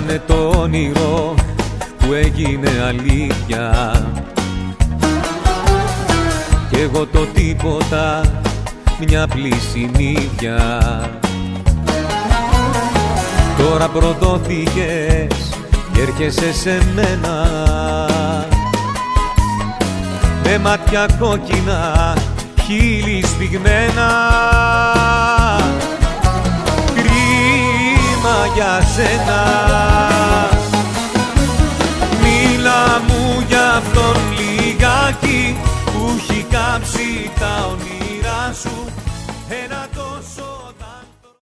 Ήτανε το όνειρο που έγινε αλήθεια κι εγώ το τίποτα, μια πλησιμίδια. Τώρα προδόθηκες και έρχεσαι σε μένα με μάτια κόκκινα, χείλη σφιγμένα. Κρίμα για σένα, μίλα μου για αυτόν λιγάκι που έχει κάψει τα όνειρά σου ένα τόσο